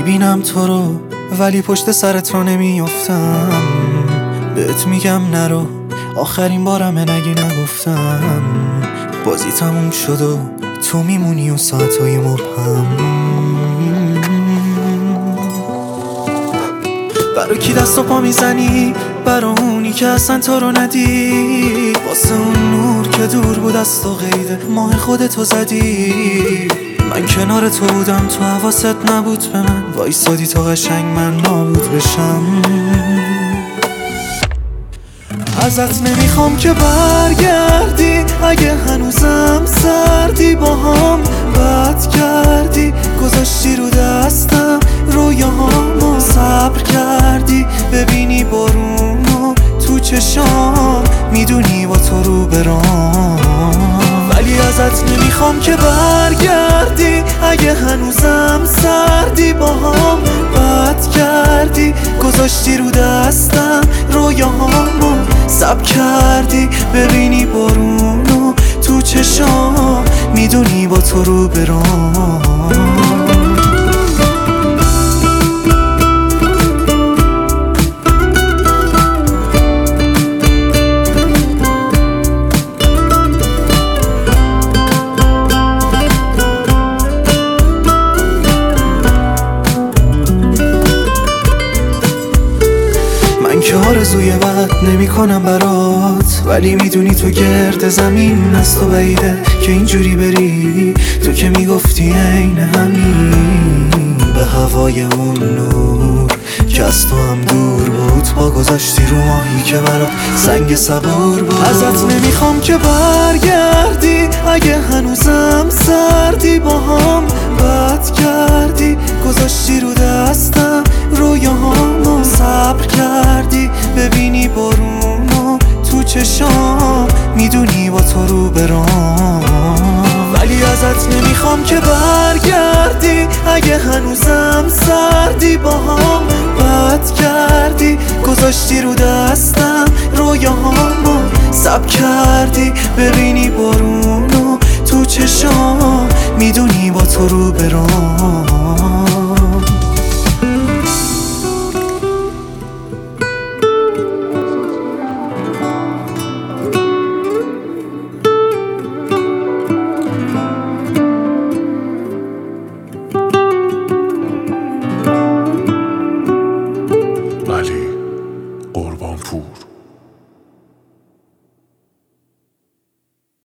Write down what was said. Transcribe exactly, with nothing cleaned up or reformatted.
میبینم تو رو ولی پشت سرت رو نمیافتم. بهت میگم نرو، آخرین بارمه نگی نگفتم. بازی تموم شد و تو میمونی و ساعتهای مبهم. برا کی دست و پا میزنی؟ برا اونی که اصلا تو رو ندید، واسه اون نور که دور بود از تو قیده ماه خودتو زدی. من کنار تو بودم تو حواست نبود به من، وایسادی تا قشنگ من نابود بشم. ازت نمیخوام که برگردی، اگه هنوزم سردی باهام بد کردی، گذاشتی رو دستم رویاهامو صبر کردی. ببینی بارونو تو چشام، میدونی با تو رو برام. ولی ازت نمیخوام که برگردی، اگه هنوزم سردی باهام بد کردی، گذاشتی رو دستم رویاهامو صبر کردی. ببینی بارونو تو چشام، میدونی با تو رو برام. که آرزوی بد نمی کنم برات، ولی میدونی تو گرد زمین از تو بعیده که اینجوری بری. تو که میگفتی عین همین به هوای اون نور که از تو هم دور بود، با گذاشتی رو ماهی که برات سنگ صبور بود. ازت نمیخوام که برگردی، اگه هنوزم سردی باهام بد کردی، گذاشتی رو دستم رویاهامو صبر کردی. ببینی بارونو تو چشام، میدونی با تو رو برام. ولی ازت نمیخوام که برگردی، اگه هنوزم سردی باهام بد کردی، گذاشتی رو دستم رویاهامو صبر کردی. ببینی بارونو تو چشام، میدونی با تو رو برام.